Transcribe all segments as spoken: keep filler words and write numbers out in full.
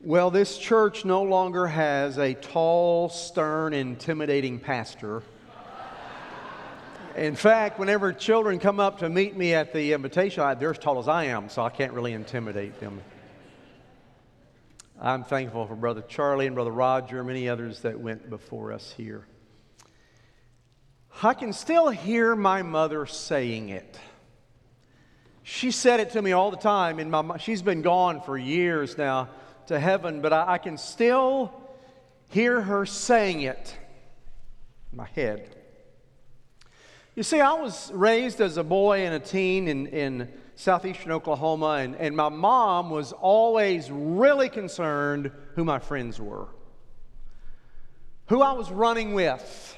Well, this church no longer has a tall, stern, intimidating pastor. In fact, whenever children come up to meet me at the invitation, I- they're as tall as I am, so I can't really intimidate them. I'm thankful for Brother Charlie and Brother Roger and many others that went before us here. I can still hear my mother saying it. She said it to me all the time, and my, she's been gone for years now to heaven, but I, I can still hear her saying it in my head. You see, I was raised as a boy and a teen in, in southeastern Oklahoma, and, and my mom was always really concerned who my friends were, who I was running with,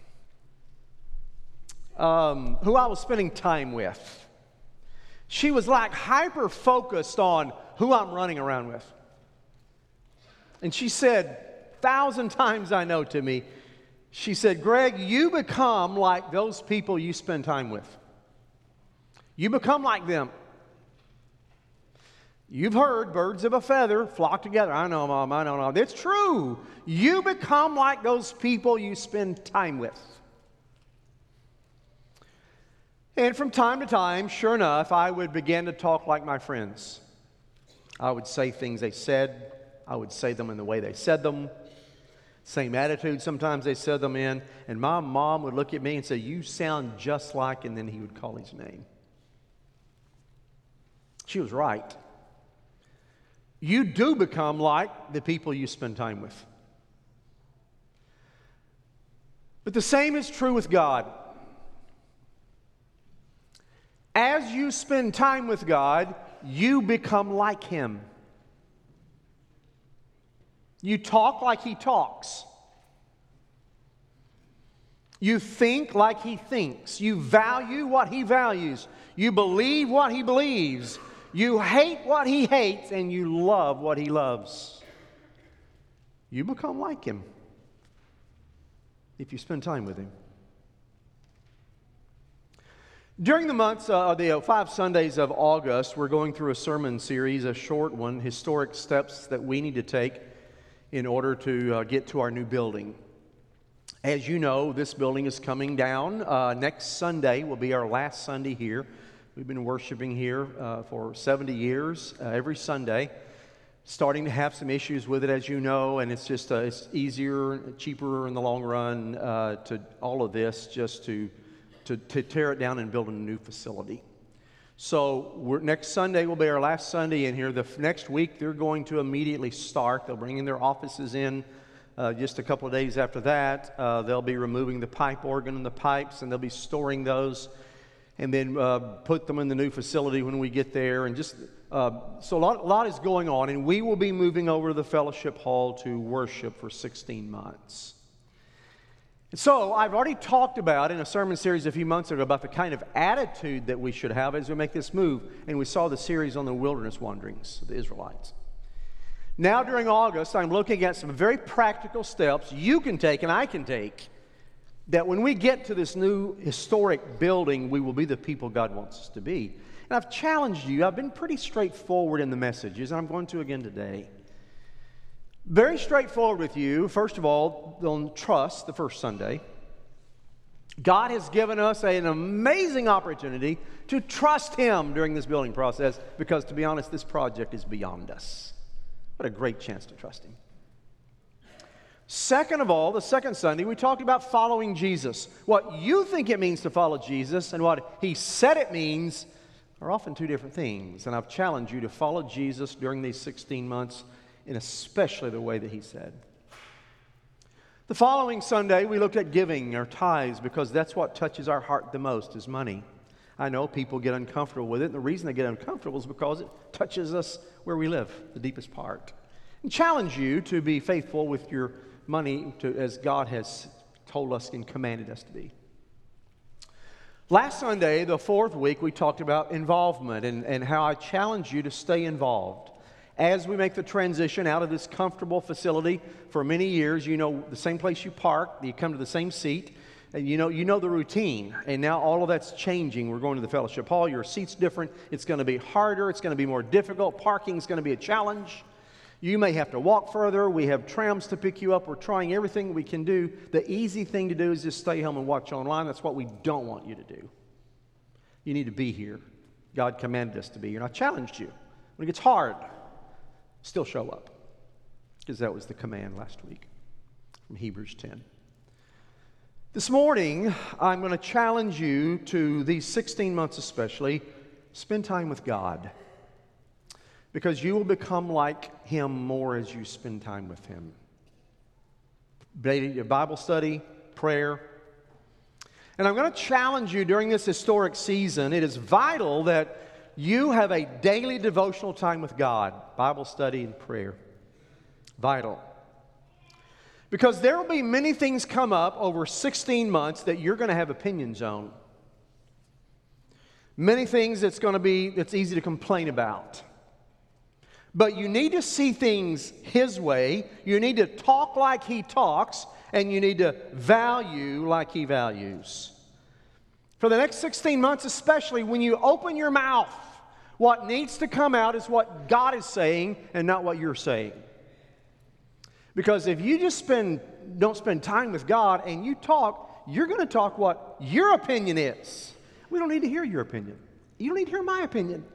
um, who I was spending time with. She was like hyper-focused on who I'm running around with. And she said, thousand times I know to me, she said, Greg, you become like those people you spend time with. You become like them. You've heard birds of a feather flock together. I know, Mom, I know, Mom. It's true. You become like those people you spend time with. And from time to time, sure enough, I would begin to talk like my friends. I would say things they said. I would say them in the way they said them. Same attitude sometimes they said them in. And my mom would look at me and say, you sound just like, and then he would call his name. She was right. You do become like the people you spend time with. But the same is true with God. As you spend time with God, you become like Him. You talk like He talks. You think like He thinks. You value what He values. You believe what He believes. You hate what He hates, and you love what He loves. You become like Him if you spend time with Him. During the months, uh, the five Sundays of August, we're going through a sermon series, a short one, historic steps that we need to take in order to uh, get to our new building. As you know, this building is coming down. Uh, next Sunday will be our last Sunday here. We've been worshiping here uh, for seventy years, uh, every Sunday. Starting to have some issues with it, as you know, and it's just uh, it's easier, cheaper in the long run uh, to all of this just to, to, to tear it down and build a new facility. So we're, next Sunday will be our last Sunday in here. The f- next week, they're going to immediately start. They'll bring in their offices in uh, just a couple of days after that. Uh, they'll be removing the pipe organ and the pipes, and they'll be storing those, and then uh, put them in the new facility when we get there. And just uh, so a lot, a lot is going on, and we will be moving over to the fellowship hall to worship for sixteen months. So I've already talked about in a sermon series a few months ago about the kind of attitude that we should have as we make this move. And we saw the series on the wilderness wanderings of the Israelites. Now during August, I'm looking at some very practical steps you can take and I can take that when we get to this new historic building, we will be the people God wants us to be. And I've challenged you. I've been pretty straightforward in the messages, and I'm going to again today. Very straightforward with you. First of all, on trust, the first Sunday. God has given us an amazing opportunity to trust Him during this building process because, to be honest, this project is beyond us. What a great chance to trust Him. Second of all, the second Sunday, we talked about following Jesus. What you think it means to follow Jesus and what He said it means are often two different things. And I've challenged you to follow Jesus during these sixteen months, and especially the way that He said. The following Sunday, we looked at giving, our tithes, because that's what touches our heart the most, is money. I know people get uncomfortable with it, and the reason they get uncomfortable is because it touches us where we live, the deepest part. And challenge you to be faithful with your money to, as God has told us and commanded us to be. Last Sunday, the fourth week, we talked about involvement and, and how I challenge you to stay involved. As we make the transition out of this comfortable facility for many years, you know the same place you park, you come to the same seat, and you know you know the routine. And now all of that's changing. We're going to the fellowship hall. Your seat's different. It's going to be harder. It's going to be more difficult. Parking's going to be a challenge. You may have to walk further. We have trams to pick you up. We're trying everything we can do. The easy thing to do is just stay home and watch online. That's what we don't want you to do. You need to be here. God commanded us to be here. And I challenged you. When it gets hard, still show up. Because that was the command last week from Hebrews ten. This morning, I'm going to challenge you to these sixteen months especially, spend time with God. Because you will become like Him more as you spend time with Him. Bible study, prayer. And I'm going to challenge you during this historic season. It is vital that you have a daily devotional time with God, Bible study and prayer. Vital. Because there will be many things come up over sixteen months that you're going to have opinions on. Many things that's going to be, that's easy to complain about. But you need to see things His way. You need to talk like He talks. And you need to value like He values. For the next sixteen months, especially when you open your mouth, what needs to come out is what God is saying and not what you're saying. Because if you just spend, don't spend time with God and you talk, you're going to talk what your opinion is. We don't need to hear your opinion. You don't need to hear my opinion.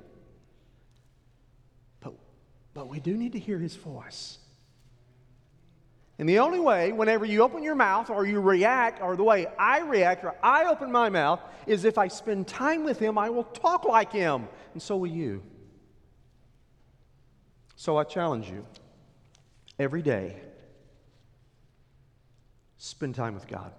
But, but we do need to hear His voice. And the only way, whenever you open your mouth or you react, or the way I react or I open my mouth, is if I spend time with Him, I will talk like Him. And so will you. So I challenge you, every day, spend time with God.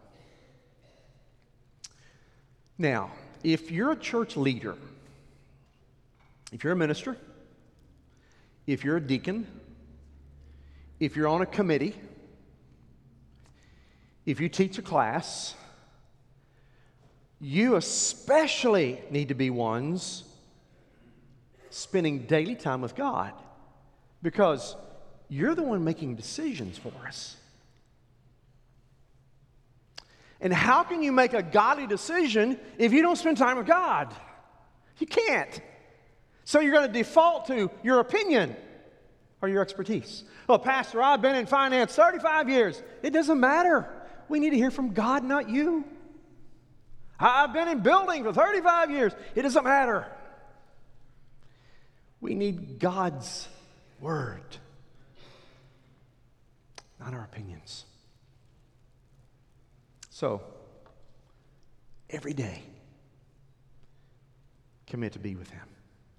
Now, if you're a church leader, if you're a minister, if you're a deacon, if you're on a committee, if you teach a class, you especially need to be ones spending daily time with God, because you're the one making decisions for us. And how can you make a godly decision if you don't spend time with God? You can't. So you're going to default to your opinion or your expertise. Well, Pastor, I've been in finance thirty-five years. It doesn't matter. We need to hear from God, not you. I've been in building for thirty-five years. It doesn't matter. We need God's word, not our opinions. So, every day, commit to be with Him.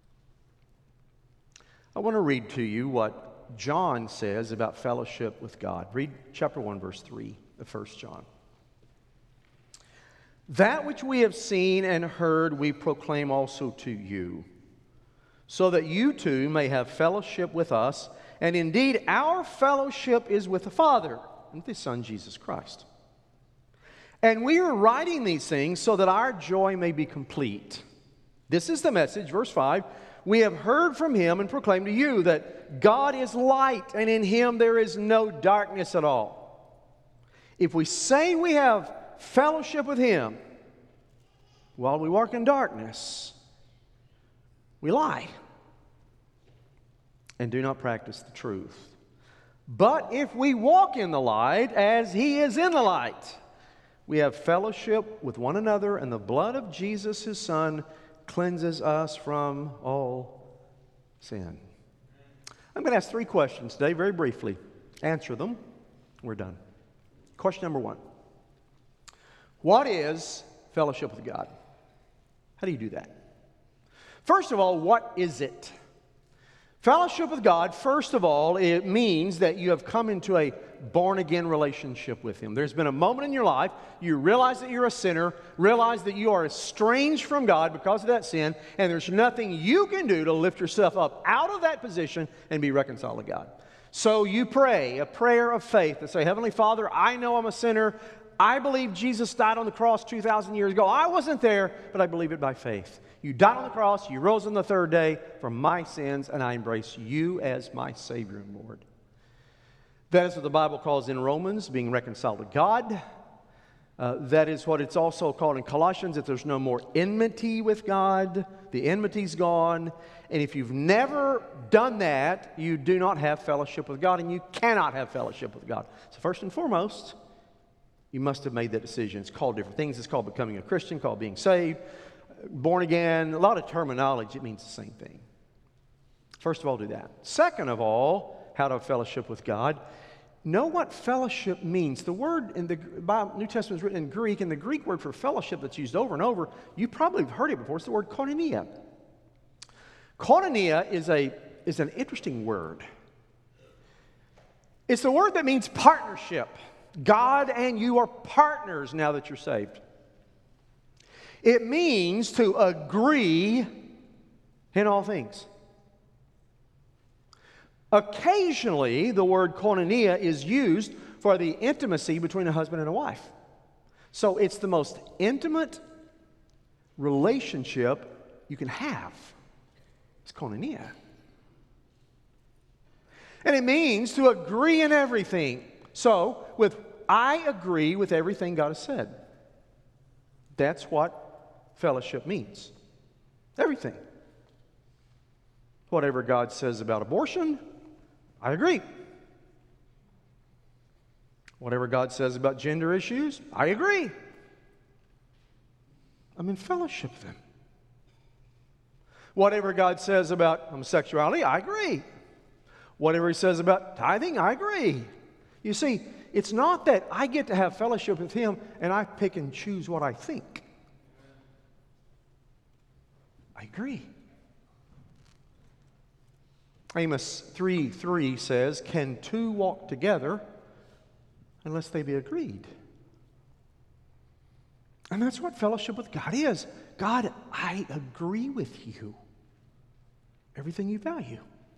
I want to read to you what John says about fellowship with God. Read chapter one, verse three of First John. That which we have seen and heard we proclaim also to you, so that you too may have fellowship with us. And indeed, our fellowship is with the Father and with His Son, Jesus Christ. And we are writing these things so that our joy may be complete. This is the message, verse five. We have heard from Him and proclaimed to you that God is light, and in Him there is no darkness at all. If we say we have fellowship with Him while we walk in darkness, we lie and do not practice the truth. But if we walk in the light as He is in the light, we have fellowship with one another, and the blood of Jesus, His Son, cleanses us from all sin. I'm going to ask three questions today, very briefly. Answer them. We're done. Question number one. What is fellowship with God? How do you do that? First of all, what is it? Fellowship with God, first of all, it means that you have come into a born-again relationship with Him. There's been a moment in your life, you realize that you're a sinner, realize that you are estranged from God because of that sin, and there's nothing you can do to lift yourself up out of that position and be reconciled to God. So you pray a prayer of faith and say, Heavenly Father, I know I'm a sinner. I believe Jesus died on the cross two thousand years ago. I wasn't there, but I believe it by faith. You died on the cross, you rose on the third day for my sins, and I embrace you as my Savior and Lord. That is what the Bible calls in Romans being reconciled to God. Uh, that is what it's also called in Colossians, that there's no more enmity with God. The enmity's gone. And if you've never done that, you do not have fellowship with God, and you cannot have fellowship with God. So first and foremost, you must have made that decision. It's called different things. It's called becoming a Christian, called being saved, born again. A lot of terminology. It means the same thing. First of all, do that. Second of all, how to have fellowship with God. Know what fellowship means. The word in the Bible, New Testament is written in Greek, and the Greek word for fellowship that's used over and over, you probably have heard it before. It's the word koinonia. Koinonia is, a, is an interesting word. It's the word that means partnership. God and you are partners now that you're saved. It means to agree in all things. Occasionally, the word koinonia is used for the intimacy between a husband and a wife. So it's the most intimate relationship you can have. It's koinonia. And it means to agree in everything. So, with I agree with everything God has said. That's what fellowship means. Everything. Whatever God says about abortion, I agree. Whatever God says about gender issues, I agree. I'm in fellowship with Him. Whatever God says about homosexuality, I agree. Whatever He says about tithing, I agree. You see, it's not that I get to have fellowship with Him and I pick and choose what I think. I agree. Amos three three says, "Can two walk together unless they be agreed?" And that's what fellowship with God is. God, I agree with you. Everything you value.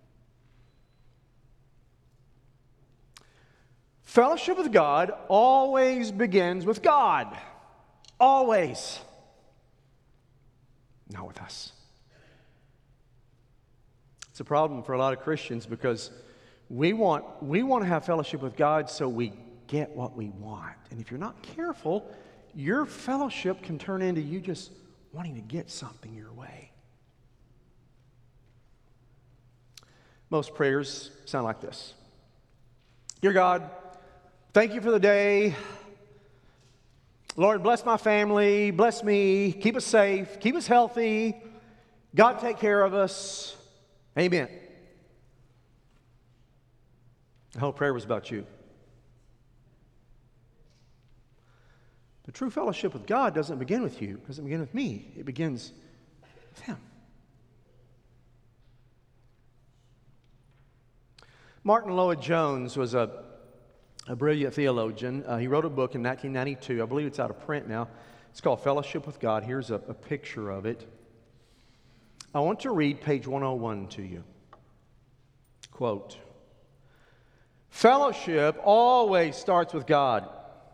Fellowship with God always begins with God. Always. Not with us. It's a problem for a lot of Christians because we want, we want to have fellowship with God so we get what we want. And if you're not careful, your fellowship can turn into you just wanting to get something your way. Most prayers sound like this. Dear God, thank you for the day. Lord, bless my family, bless me, keep us safe, keep us healthy. God, take care of us. Amen. The whole prayer was about you. The true fellowship with God doesn't begin with you. It doesn't begin with me. It begins with Him. Martin Lloyd-Jones was a, a brilliant theologian. Uh, he wrote a book in nineteen ninety-two. I believe it's out of print now. It's called Fellowship with God. Here's a, a picture of it. I want to read page one oh one to you. Quote, "Fellowship always starts with God.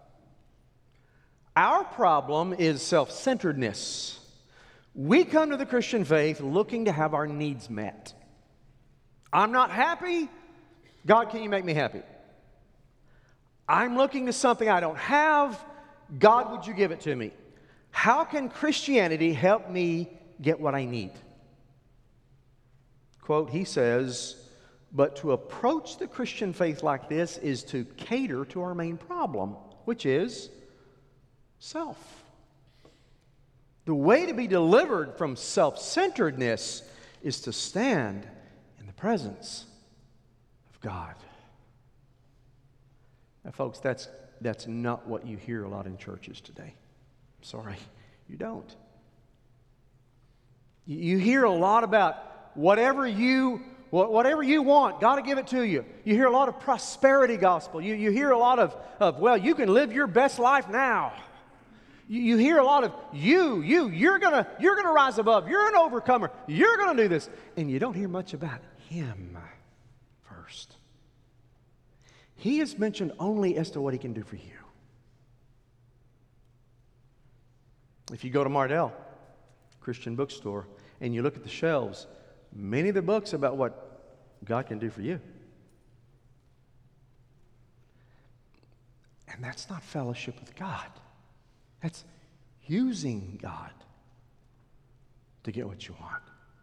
Our problem is self-centeredness. We come to the Christian faith looking to have our needs met. I'm not happy. God, can you make me happy? I'm looking to something I don't have. God, would you give it to me? How can Christianity help me get what I need?" Quote, he says, "But to approach the Christian faith like this is to cater to our main problem, which is self. The way to be delivered from self-centeredness is to stand in the presence of God." Now, folks, that's, that's not what you hear a lot in churches today. Sorry, you don't. You hear a lot about whatever you whatever you want, God will give it to you. You hear a lot of prosperity gospel. You, you hear a lot of, of, well, you can live your best life now. You, you hear a lot of, you, you, you're going to you're gonna rise above. You're an overcomer. You're going to do this. And you don't hear much about Him first. He is mentioned only as to what He can do for you. If you go to Mardel, Christian bookstore, and you look at the shelves, many of the books about what God can do for you. And that's not fellowship with God. That's using God to get what you want.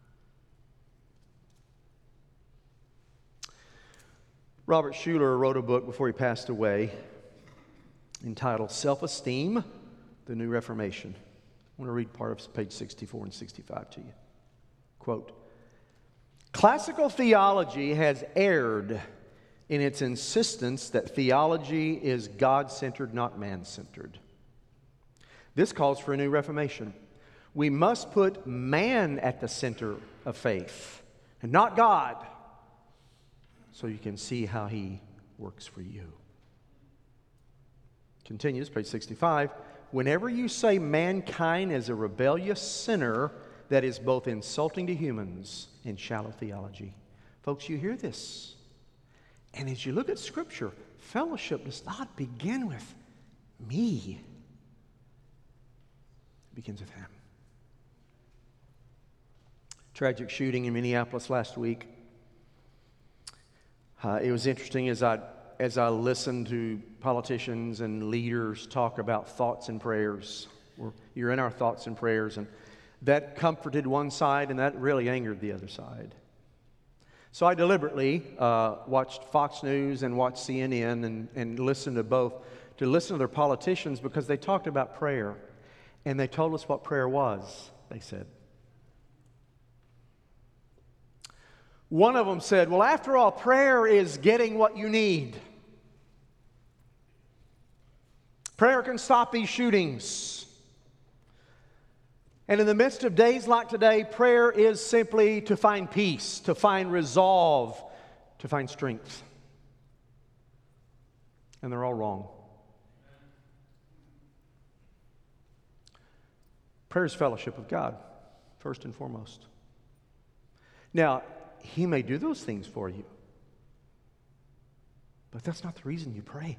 Robert Schuller wrote a book before he passed away entitled Self-Esteem, the New Reformation. I want to read part of page sixty-four and sixty-five to you. Quote, "Classical theology has erred in its insistence that theology is God-centered, not man-centered. This calls for a new reformation. We must put man at the center of faith and not God, so you can see how He works for you." Continues, page sixty-five. "Whenever you say mankind is a rebellious sinner, that is both insulting to humans and shallow theology." Folks, you hear this. And as you look at Scripture, fellowship does not begin with me. It begins with Him. Tragic shooting in Minneapolis last week. Uh, it was interesting as I as I listened to politicians and leaders talk about thoughts and prayers. We're, you're in our thoughts and prayers, and that comforted one side, and that really angered the other side. So I deliberately uh, watched Fox News and watched C N N and, and listened to both, to listen to their politicians, because they talked about prayer, and they told us what prayer was, they said. One of them said, well, after all, prayer is getting what you need. Prayer can stop these shootings. And in the midst of days like today, prayer is simply to find peace, to find resolve, to find strength. And they're all wrong. Prayer is fellowship with God, first and foremost. Now, He may do those things for you, but that's not the reason you pray.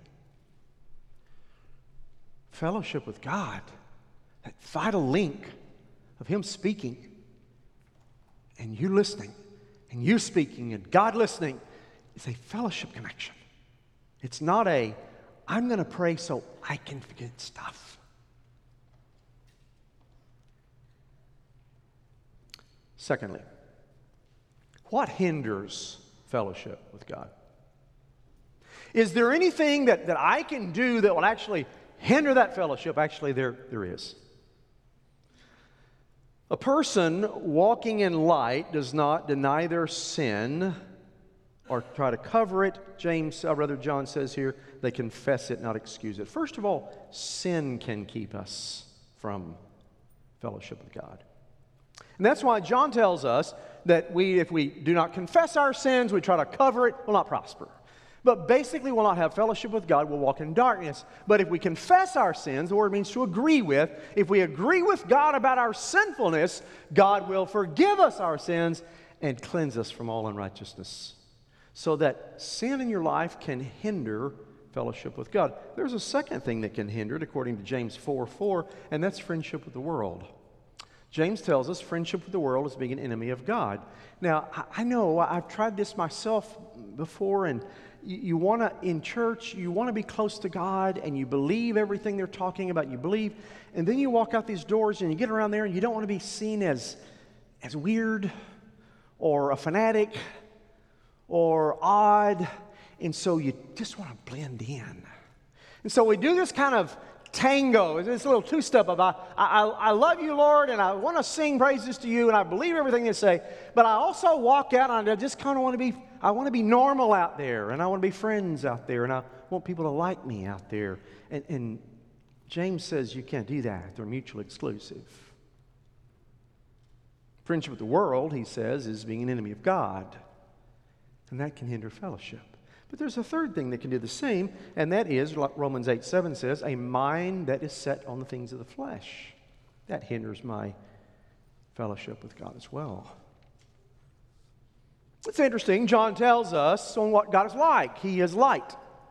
Fellowship with God, that vital link of Him speaking and you listening and you speaking and God listening, is a fellowship connection. It's not a, I'm going to pray so I can forget stuff. Secondly, what hinders fellowship with God? Is there anything that, that I can do that will actually hinder that fellowship? Actually, there, there is. A person walking in light does not deny their sin or try to cover it. James, or rather John says here, they confess it, not excuse it. First of all, sin can keep us from fellowship with God. And that's why John tells us that we, if we do not confess our sins, we try to cover it, will not prosper. But basically, we'll not have fellowship with God, we'll walk in darkness. But if we confess our sins, the word means to agree with. If we agree with God about our sinfulness, God will forgive us our sins and cleanse us from all unrighteousness. So that sin in your life can hinder fellowship with God. There's a second thing that can hinder it, according to James four four, and that's friendship with the world. James tells us friendship with the world is being an enemy of God. Now, I know I've tried this myself before, and you, you want to, in church, you want to be close to God, and you believe everything they're talking about, you believe, and then you walk out these doors, and you get around there, and you don't want to be seen as, as weird, or a fanatic, or odd, and so you just want to blend in. And so we do this kind of tango, this little two-step of I, I, I love you, Lord, and I want to sing praises to you, and I believe everything you say, but I also walk out and I just kind of want to be, I want to be normal out there, and I want to be friends out there, and I want people to like me out there. And, and James says you can't do that. They're mutually exclusive. Friendship with the world, he says, is being an enemy of God, and that can hinder fellowship. But there's a third thing that can do the same, and that is, like Romans eight seven says, a mind that is set on the things of the flesh. That hinders my fellowship with God as well. It's interesting, John tells us on what God is like. He is light.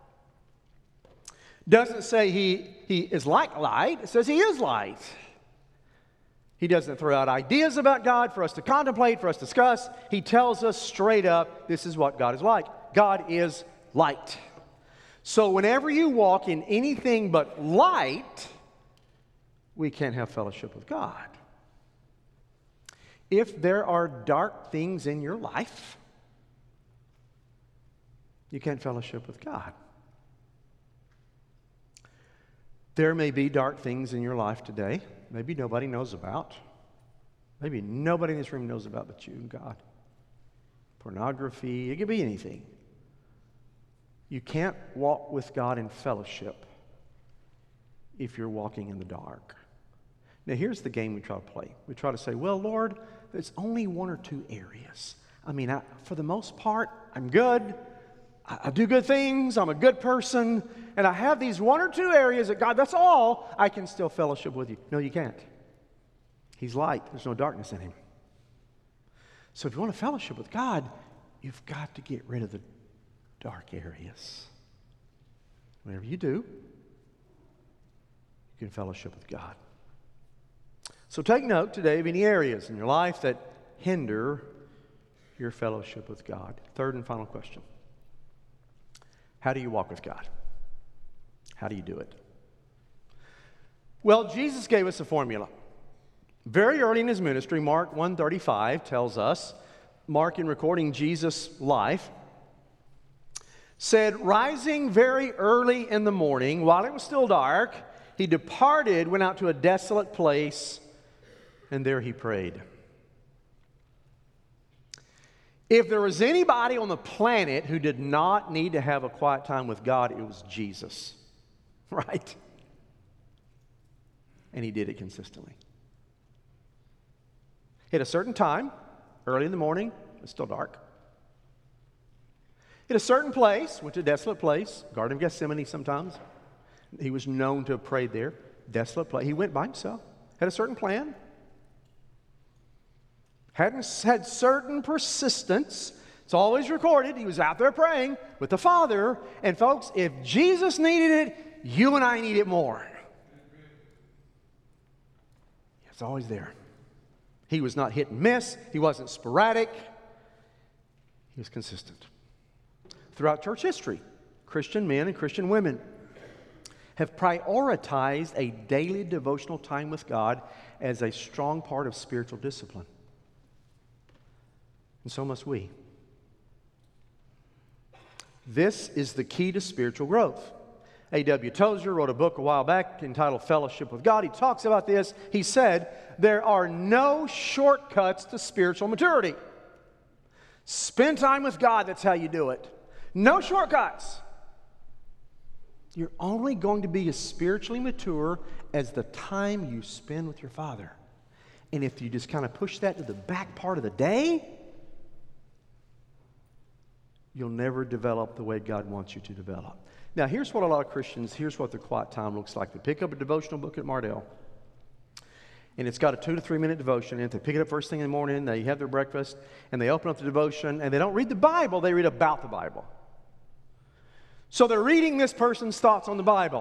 Doesn't say he, he is like light, it says he is light. He doesn't throw out ideas about God for us to contemplate, for us to discuss. He tells us straight up, this is what God is like. God is light. So whenever you walk in anything but light, we can't have fellowship with God. If there are dark things in your life, you can't fellowship with God. There may be dark things in your life today, maybe nobody knows about. Maybe nobody in this room knows about but you and God. Pornography, it could be anything. You can't walk with God in fellowship if you're walking in the dark. Now, here's the game we try to play. We try to say, well, Lord, there's only one or two areas. I mean, I, for the most part, I'm good. I, I do good things. I'm a good person. And I have these one or two areas that, God, that's all. I can still fellowship with you. No, you can't. He's light. There's no darkness in him. So if you want to fellowship with God, you've got to get rid of the dark areas. Whenever you do, you can fellowship with God. So take note today of any areas in your life that hinder your fellowship with God. Third and final question. How do you walk with God? How do you do it? Well, Jesus gave us a formula. Very early in his ministry, Mark one thirty-five tells us, Mark, in recording Jesus' life, said, rising very early in the morning, while it was still dark, he departed, went out to a desolate place, and there he prayed. If there was anybody on the planet who did not need to have a quiet time with God, it was Jesus, right? And he did it consistently. At a certain time, early in the morning, it's still dark. At a certain place, went to a desolate place, Garden of Gethsemane sometimes. He was known to have prayed there. Desolate place. He went by himself. Had a certain plan. Hadn't had certain persistence. It's always recorded. He was out there praying with the Father. And folks, if Jesus needed it, you and I need it more. It's always there. He was not hit and miss. He wasn't sporadic. He was consistent. Throughout church history, Christian men and Christian women have prioritized a daily devotional time with God as a strong part of spiritual discipline. And so must we. This is the key to spiritual growth. A W Tozer wrote a book a while back entitled Fellowship with God. He talks about this. He said, there are no shortcuts to spiritual maturity. Spend time with God, that's how you do it. No shortcuts. You're only going to be as spiritually mature as the time you spend with your Father. And if you just kind of push that to the back part of the day, you'll never develop the way God wants you to develop. Now, here's what a lot of Christians, here's what their quiet time looks like. They pick up a devotional book at Mardel, and it's got a two to three minute devotion in it. They pick it up first thing in the morning, they have their breakfast, and they open up the devotion, and they don't read the Bible, they read about the Bible. So they're reading this person's thoughts on the Bible.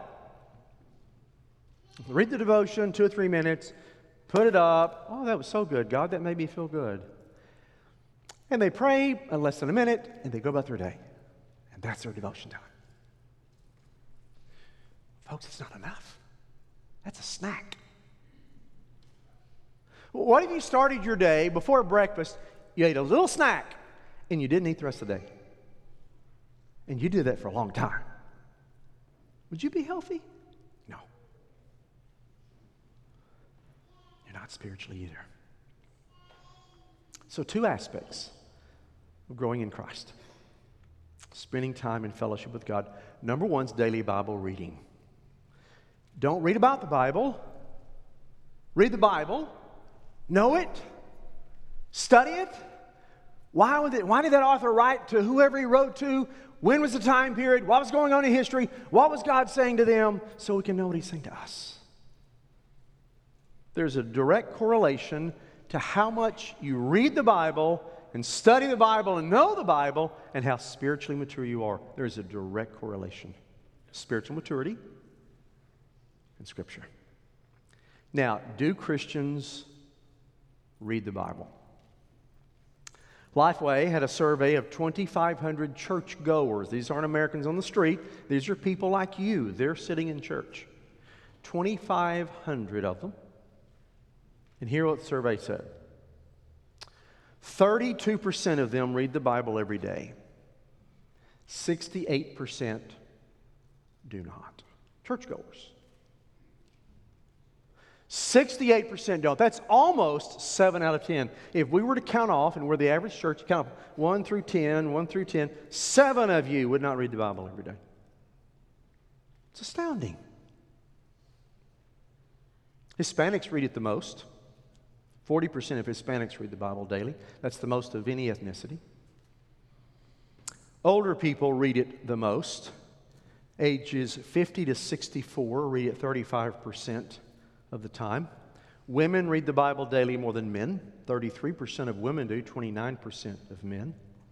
Read the devotion, two or three minutes, put it up. Oh, that was so good, God, that made me feel good. And they pray in less than a minute, and they go about their day. And that's their devotion time. Folks, it's not enough. That's a snack. What if you started your day before breakfast, you ate a little snack, and you didn't eat the rest of the day? And you did that for a long time. Would you be healthy? No. You're not spiritually either. So two aspects of growing in Christ. Spending time in fellowship with God. Number one is daily Bible reading. Don't read about the Bible. Read the Bible. Know it. Study it. Why, was it, why did that author write to whoever he wrote to? When was the time period? What was going on in history? What was God saying to them? So we can know what he's saying to us. There's a direct correlation to how much you read the Bible and study the Bible and know the Bible and how spiritually mature you are. There's a direct correlation. Spiritual maturity and Scripture. Now, do Christians read the Bible? Lifeway had a survey of twenty-five hundred churchgoers. These aren't Americans on the street. These are people like you. They're sitting in church. twenty-five hundred of them. And hear what the survey said. thirty-two percent of them read the Bible every day. sixty-eight percent do not. Churchgoers. sixty-eight percent don't. That's almost seven out of ten. If we were to count off, and we're the average church, count off one through ten, one through ten, seven of you would not read the Bible every day. It's astounding. Hispanics read it the most. forty percent of Hispanics read the Bible daily. That's the most of any ethnicity. Older people read it the most. Ages fifty to sixty-four read it thirty-five percent of the time. Women read the Bible daily more than men. thirty-three percent of women do, twenty-nine percent of men.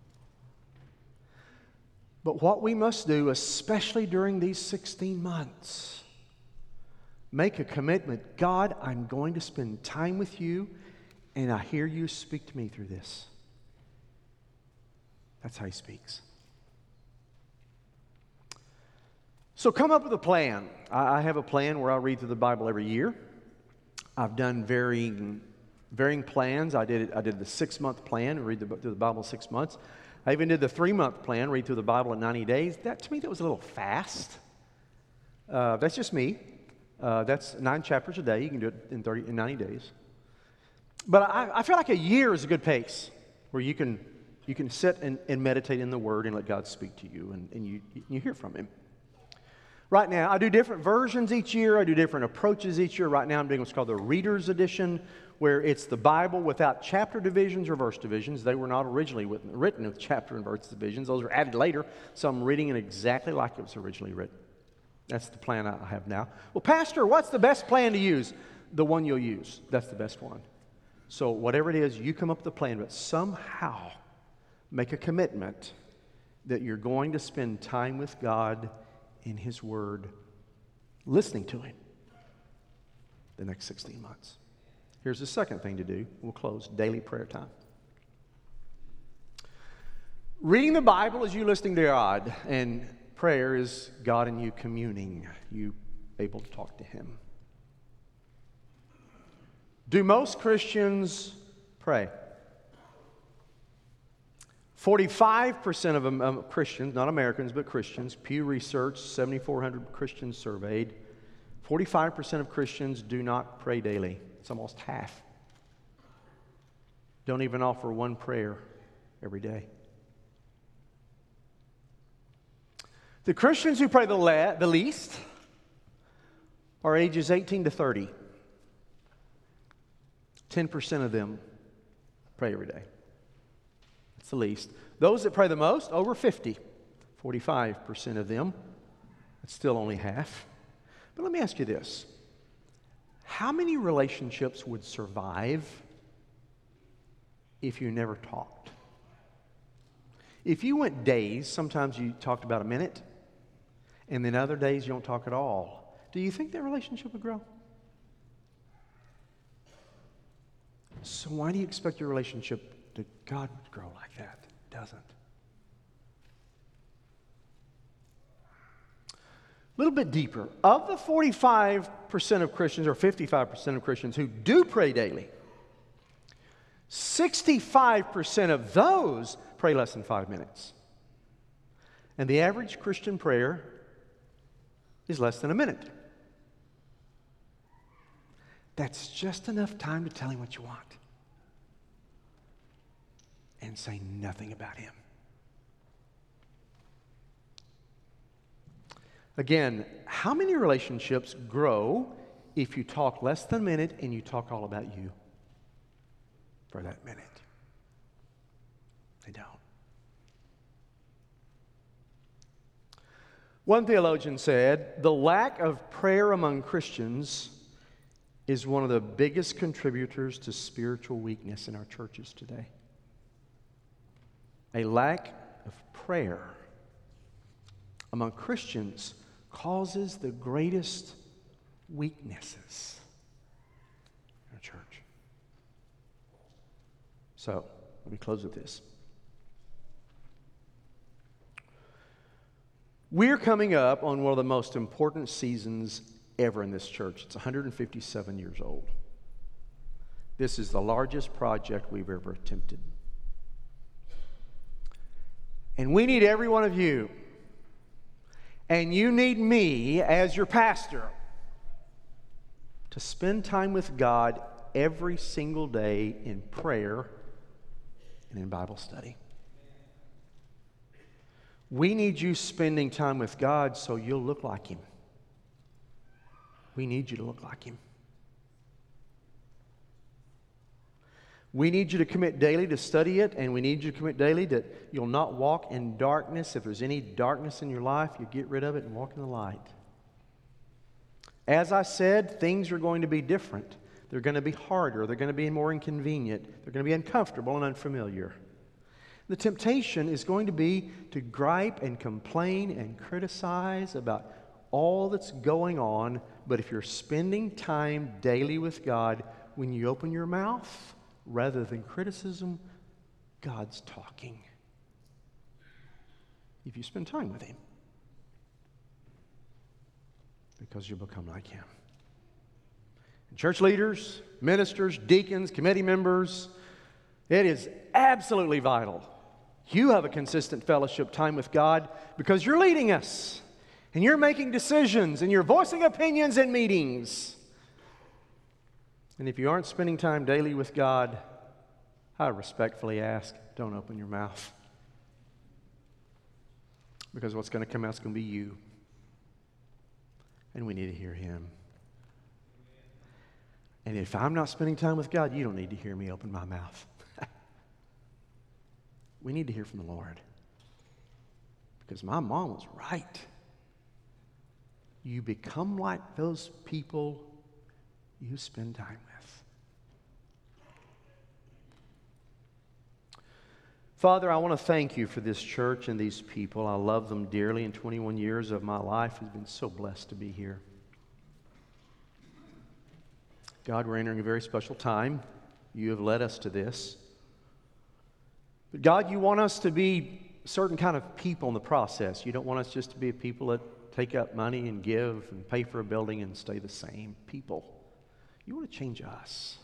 But what we must do, especially during these sixteen months, make a commitment. God, I'm going to spend time with you, and I hear you speak to me through this. That's how he speaks. So come up with a plan. I have a plan where I read through the Bible every year. I've done varying, varying plans. I did it, I did the six-month plan, read the, through the Bible in six months. I even did the three-month plan, read through the Bible in ninety days. That, to me, that was a little fast. Uh, that's just me. Uh, that's nine chapters a day. You can do it in, thirty, in ninety days. But I, I feel like a year is a good pace where you can, you can sit and, and meditate in the Word and let God speak to you, and, and you, you hear from Him. Right now, I do different versions each year. I do different approaches each year. Right now, I'm doing what's called the Reader's Edition, where it's the Bible without chapter divisions or verse divisions. They were not originally written with chapter and verse divisions. Those were added later, so I'm reading it exactly like it was originally written. That's the plan I have now. Well, Pastor, what's the best plan to use? The one you'll use. That's the best one. So whatever it is, you come up with a plan, but somehow make a commitment that you're going to spend time with God in His Word, listening to Him the next sixteen months. Here's the second thing to do. We'll close. Daily prayer time. Reading the Bible is you listening to God, and prayer is God and you communing, you able to talk to Him. Do most Christians pray? forty-five percent of them, um, Christians, not Americans, but Christians, Pew Research, seventy-four hundred Christians surveyed, forty-five percent of Christians do not pray daily. It's almost half. Don't even offer one prayer every day. The Christians who pray the, la- the least are ages eighteen to thirty. ten percent of them pray every day. That's the least. Those that pray the most, over fifty. forty-five percent of them. That's still only half. But let me ask you this. How many relationships would survive if you never talked? If you went days, sometimes you talked about a minute, and then other days you don't talk at all, do you think that relationship would grow? So why do you expect your relationship to God would grow like that? It doesn't. A little bit deeper. Of the forty-five percent of Christians, or fifty-five percent of Christians who do pray daily, sixty-five percent of those pray less than five minutes. And the average Christian prayer is less than a minute. That's just enough time to tell Him what you want and say nothing about Him. Again, how many relationships grow if you talk less than a minute and you talk all about you for that minute? They don't. One theologian said, the lack of prayer among Christians is one of the biggest contributors to spiritual weakness in our churches today. A lack of prayer among Christians causes the greatest weaknesses in our church. So, let me close with this. We're coming up on one of the most important seasons ever in this church. It's one hundred fifty-seven years old. This is the largest project we've ever attempted. And we need every one of you. And you need me as your pastor to spend time with God every single day in prayer and in Bible study. We need you spending time with God so you'll look like Him. We need you to look like Him. We need you to commit daily to study it, and we need you to commit daily that you'll not walk in darkness. If there's any darkness in your life, you get rid of it and walk in the light. As I said, things are going to be different. They're going to be harder. They're going to be more inconvenient. They're going to be uncomfortable and unfamiliar. The temptation is going to be to gripe and complain and criticize about all that's going on. But if you're spending time daily with God, when you open your mouth, rather than criticism, God's talking. If you spend time with Him. Because you'll become like Him. And church leaders, ministers, deacons, committee members, it is absolutely vital you have a consistent fellowship time with God because you're leading us. And you're making decisions and you're voicing opinions in meetings. And if you aren't spending time daily with God, I respectfully ask, don't open your mouth. Because what's going to come out is going to be you. And we need to hear Him. And if I'm not spending time with God, you don't need to hear me open my mouth. We need to hear from the Lord. Because my mom was right. You become like those people you spend time with. Father, I want to thank you for this church and these people. I love them dearly, and twenty-one years of my life has been so blessed to be here. God, we're entering a very special time. You have led us to this. But God, you want us to be a certain kind of people in the process. You don't want us just to be people that take up money and give and pay for a building and stay the same people. You want to change us.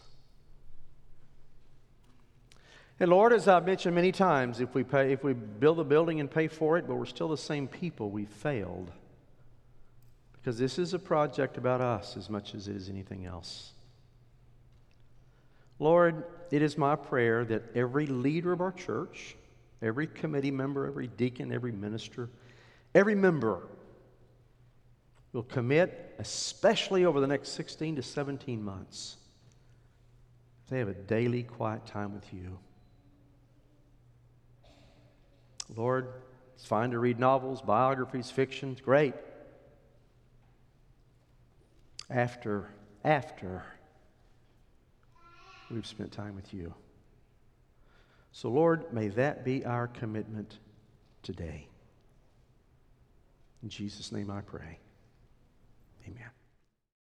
And Lord, as I've mentioned many times, if we pay, if we build a building and pay for it, but we're still the same people, we've failed. Because this is a project about us as much as it is anything else. Lord, it is my prayer that every leader of our church, every committee member, every deacon, every minister, every member will commit, especially over the next sixteen to seventeen months, they have a daily quiet time with you. Lord, it's fine to read novels, biographies, fiction. It's great. After, after we've spent time with you. So, Lord, may that be our commitment today. In Jesus' name I pray. Amen.